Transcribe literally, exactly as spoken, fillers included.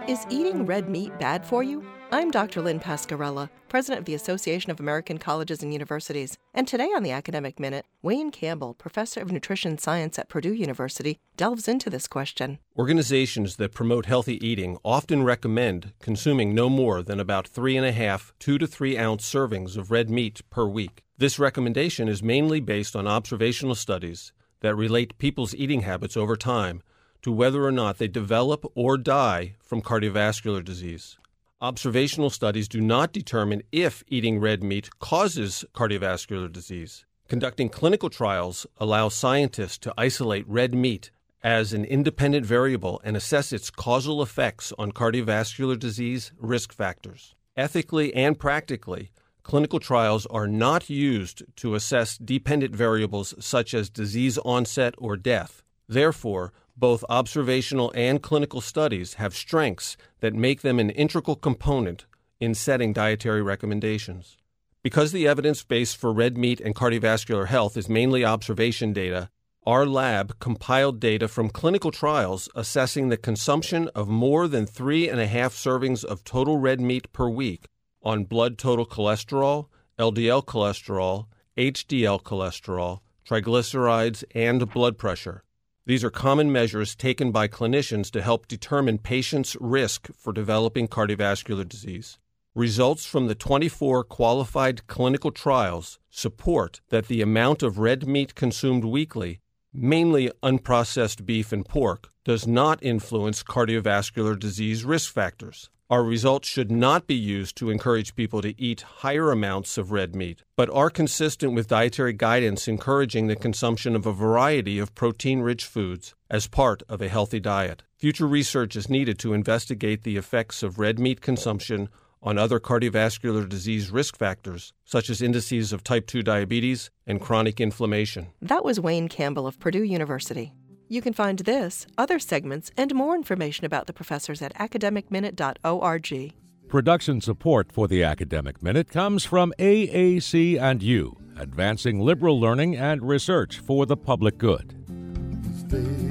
Is eating red meat bad for you? I'm Doctor Lynn Pascarella, president of the Association of American Colleges and Universities, and today on the Academic Minute, Wayne Campbell, professor of nutrition science at Purdue University, delves into this question. Organizations that promote healthy eating often recommend consuming no more than about three and a half, two to three ounce servings of red meat per week. This recommendation is mainly based on observational studies that relate people's eating habits over time to whether or not they develop or die from cardiovascular disease. Observational studies do not determine if eating red meat causes cardiovascular disease. Conducting clinical trials allows scientists to isolate red meat as an independent variable and assess its causal effects on cardiovascular disease risk factors. Ethically and practically, clinical trials are not used to assess dependent variables such as disease onset or death. Therefore, both observational and clinical studies have strengths that make them an integral component in setting dietary recommendations. Because the evidence base for red meat and cardiovascular health is mainly observation data, our lab compiled data from clinical trials assessing the consumption of more than three and a half servings of total red meat per week on blood total cholesterol, L D L cholesterol, H D L cholesterol, triglycerides, and blood pressure. These are common measures taken by clinicians to help determine patients' risk for developing cardiovascular disease. Results from the twenty-four qualified clinical trials support that the amount of red meat consumed weekly, mainly unprocessed beef and pork, does not influence cardiovascular disease risk factors. Our results should not be used to encourage people to eat higher amounts of red meat, but are consistent with dietary guidance encouraging the consumption of a variety of protein-rich foods as part of a healthy diet. Future research is needed to investigate the effects of red meat consumption on other cardiovascular disease risk factors, such as indices of type two diabetes and chronic inflammation. That was Wayne Campbell of Purdue University. You can find this, other segments, and more information about the professors at academic minute dot org. Production support for the Academic Minute comes from A A C and U, advancing liberal learning and research for the public good. Stay